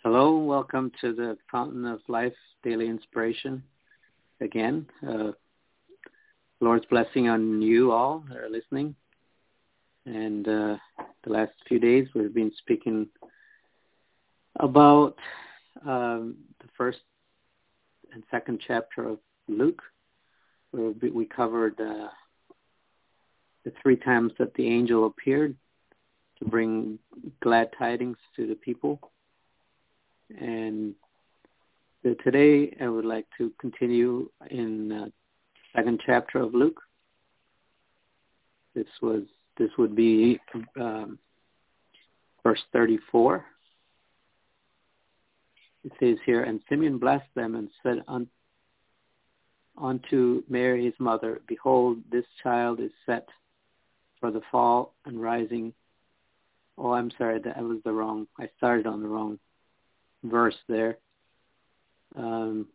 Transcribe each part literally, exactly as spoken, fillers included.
Hello, welcome to the Fountain of Life Daily Inspiration again. Uh, Lord's blessing on you all that are listening. And uh, the last few days we've been speaking about um, the first and second chapter of Luke, where we covered uh, the three times that the angel appeared to bring glad tidings to the people. And so today I would like to continue in the uh, second chapter of Luke. This was this would be um, verse thirty-four. It says here, "And Simeon blessed them and said un, unto Mary his mother, Behold, this child is set for the fall and rising." Oh, I'm sorry, that was the wrong. I started on the wrong verse there. Um,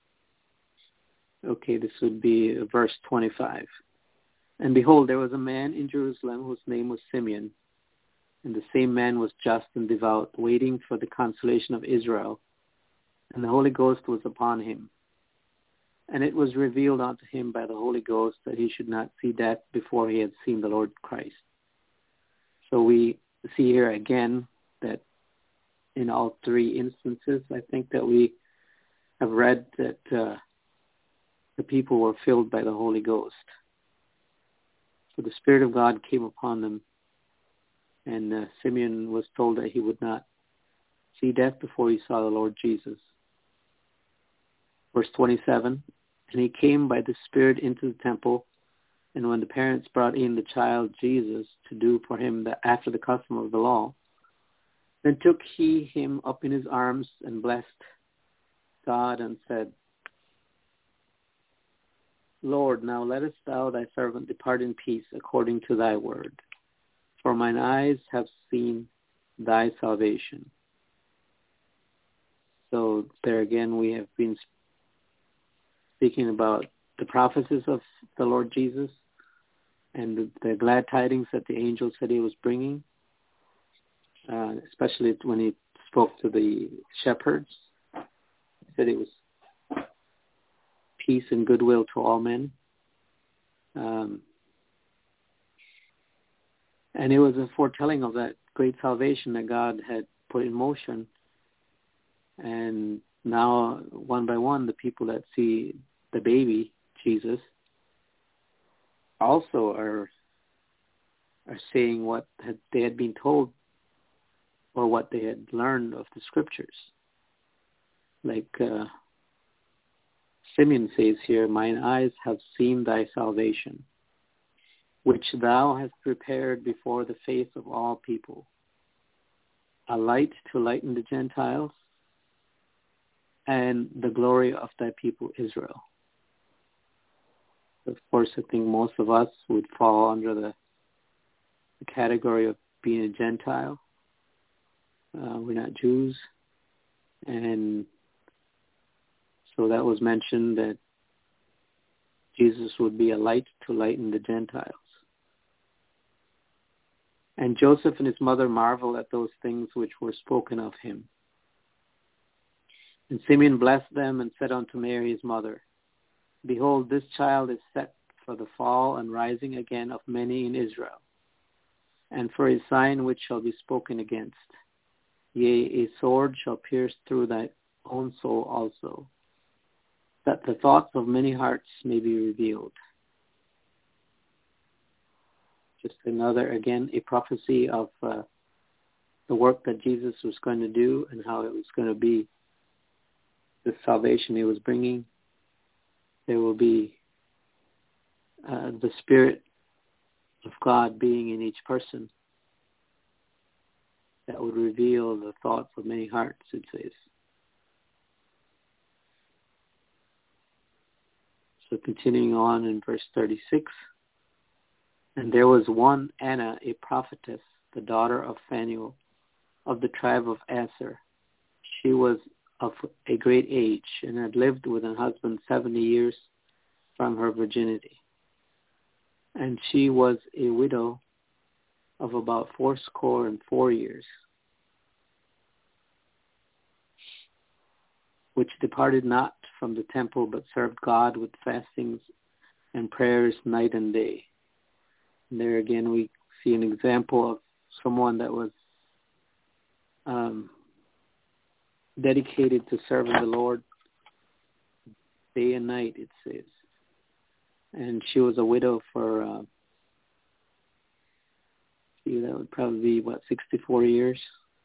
okay, this would be verse twenty-five. "And behold, there was a man in Jerusalem whose name was Simeon, and the same man was just and devout, waiting for the consolation of Israel, and the Holy Ghost was upon him. And it was revealed unto him by the Holy Ghost that he should not see death before he had seen the Lord Christ." So we see here again that in all three instances, I think that we have read that uh, the people were filled by the Holy Ghost. So the Spirit of God came upon them, and uh, Simeon was told that he would not see death before he saw the Lord Jesus. Verse twenty-seven, "And he came by the Spirit into the temple, and when the parents brought in the child Jesus to do for him the, after the custom of the law, then took he him up in his arms and blessed God and said, Lord, now lettest thou thy servant depart in peace according to thy word. For mine eyes have seen thy salvation." So there again we have been speaking about the prophecies of the Lord Jesus and the, the glad tidings that the angel said he was bringing. Uh, especially when he spoke to the shepherds. He said it was peace and goodwill to all men. Um, and it was a foretelling of that great salvation that God had put in motion. And now, one by one, the people that see the baby, Jesus, also are are saying what had, they had been told or what they had learned of the scriptures. Like uh, Simeon says here, "Mine eyes have seen thy salvation, which thou hast prepared before the face of all people, a light to lighten the Gentiles, and the glory of thy people Israel." Of course, I think most of us would fall under the, the category of being a Gentile. Uh, we're not Jews. And so that was mentioned that Jesus would be a light to lighten the Gentiles. "And Joseph and his mother marveled at those things which were spoken of him. And Simeon blessed them and said unto Mary his mother, Behold, this child is set for the fall and rising again of many in Israel, and for a sign which shall be spoken against. Yea, a sword shall pierce through thy own soul also, that the thoughts of many hearts may be revealed." Just another, again, a prophecy of uh, the work that Jesus was going to do and how it was going to be the salvation he was bringing. There will be uh, the Spirit of God being in each person that would reveal the thoughts of many hearts, it says. So continuing on in verse thirty-six, "And there was one Anna, a prophetess, the daughter of Phanuel, of the tribe of Aser. She was of a great age, and had lived with her husband seventy years from her virginity. And she was a widow of about fourscore and four years. which departed not from the temple, but served God with fastings and prayers night and day. And there again we see an example of someone that was um, dedicated to serving the Lord day and night, it says. And she was a widow for, uh, see, that would probably be, what, sixty-four years?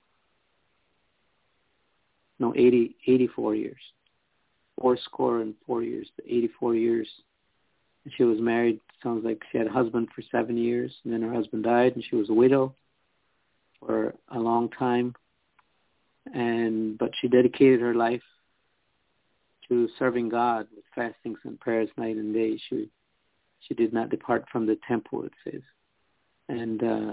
No, eighty, eighty-four years. Four score and four years, eighty-four years. And she was married, sounds like she had a husband for seven years, and then her husband died, and she was a widow for a long time. And but she dedicated her life to serving God with fastings and prayers night and day. She she did not depart from the temple, it says. And uh,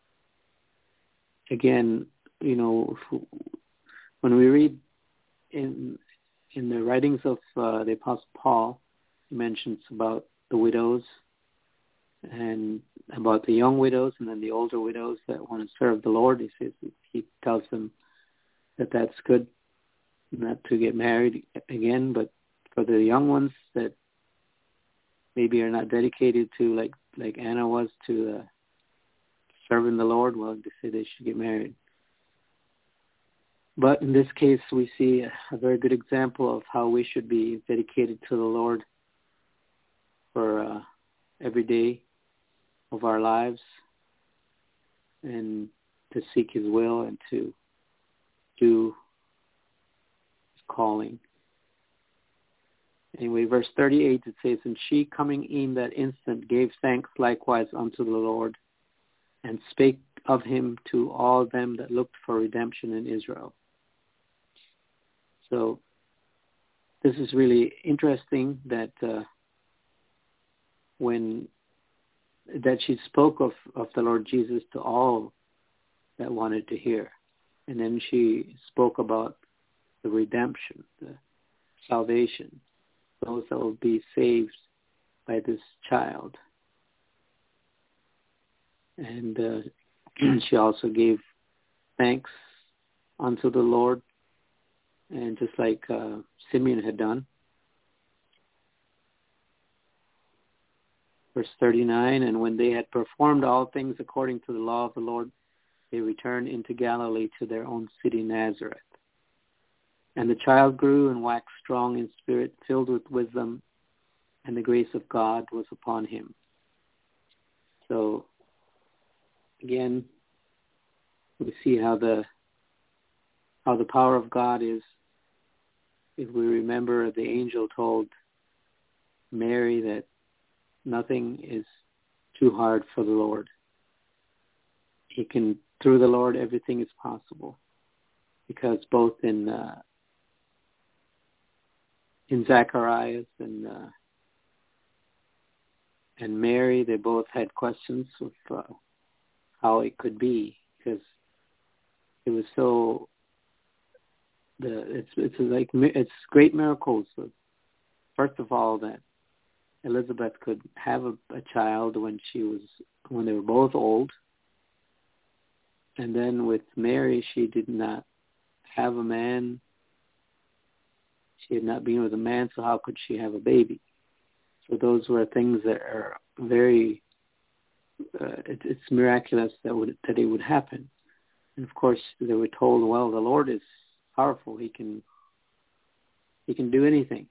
again, you know, when we read in in the writings of uh, the Apostle Paul, he mentions about the widows and about the young widows and then the older widows that want to serve the Lord. He says he tells them that that's good not to get married again, but for the young ones that maybe are not dedicated to, like like Anna was, to uh, serving the Lord, well, they say they should get married. But in this case, we see a very good example of how we should be dedicated to the Lord for uh, every day of our lives, and to seek his will and to do his calling. Anyway, verse thirty-eight, it says, "And she, coming in that instant, gave thanks likewise unto the Lord, and spake of him to all them that looked for redemption in Israel." So this is really interesting that uh, when that she spoke of, of the Lord Jesus to all that wanted to hear. And then she spoke about the redemption, the salvation, those that will be saved by this child. And uh, she also gave thanks unto the Lord, and just like uh, Simeon had done. Verse thirty-nine, "And when they had performed all things according to the law of the Lord, they returned into Galilee to their own city Nazareth. And the child grew and waxed strong in spirit, filled with wisdom, and the grace of God was upon him." So, again, we see how the how the power of God is. If we remember, the angel told Mary that nothing is too hard for the Lord. He can, through the Lord, everything is possible. Because both in uh, in Zacharias and uh, and Mary, they both had questions of uh, how it could be, because it was so. The it's it's like it's great miracles. First of all, that Elizabeth could have a, a child when she was when they were both old, and then with Mary, she did not have a man. She had not been with a man, so how could she have a baby? So those were things that are very. Uh, it, it's miraculous that would that it would happen, and of course they were told, well, the Lord is powerful. He can. He can do anything.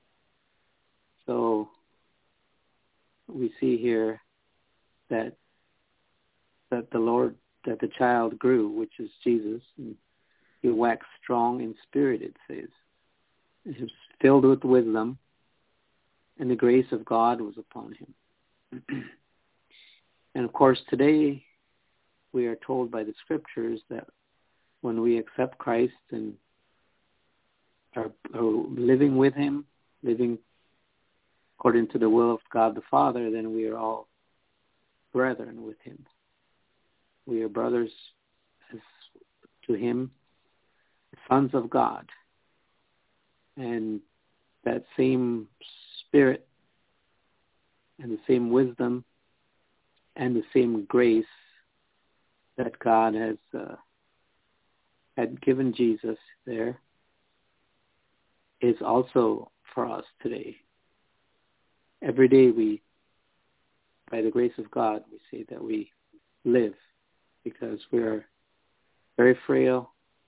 So we see here that that the Lord, that the child grew, which is Jesus, and he waxed strong in spirit, it says. He was filled with wisdom, and the grace of God was upon him. And of course, today we are told by the scriptures that when we accept Christ and are, are living with him, living according to the will of God the Father, then we are all brethren with him. We are brothers as to him, sons of God. And that same spirit and the same wisdom and the same grace that God has uh, had given Jesus there is also for us today. Every day we, by the grace of God, we say that we live because we are very frail,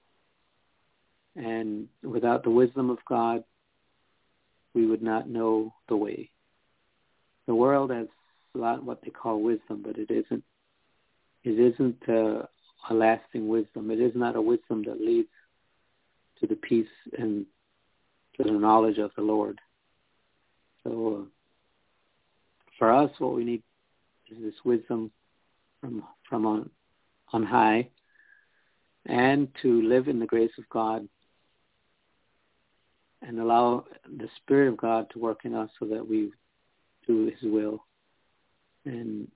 and without the wisdom of God, we would not know the way. The world has a lot of what they call wisdom, but it isn't. It isn't a, a lasting wisdom. It is not a wisdom that leads to the peace and to the knowledge of the Lord. So uh, for us, what we need is this wisdom from from on, on high, and to live in the grace of God and allow the Spirit of God to work in us so that we do His will, and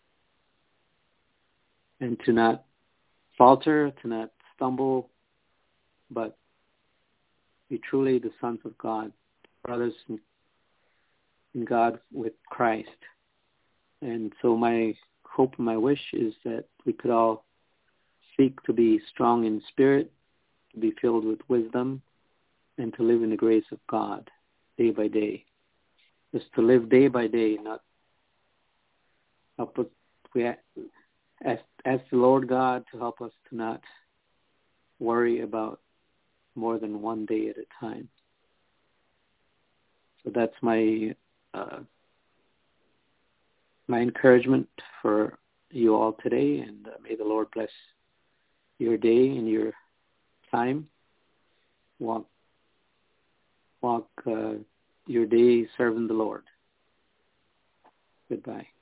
and to not falter, to not stumble, but be truly the sons of God, brothers in God with Christ. And so my hope and my wish is that we could all seek to be strong in spirit, to be filled with wisdom, and to live in the grace of God day by day. Just to live day by day, not help us, we ask, ask the Lord God to help us to not worry about more than one day at a time. So that's my uh, my encouragement for you all today, and uh, may the Lord bless your day and your time. Walk, walk uh, your day serving the Lord. Goodbye.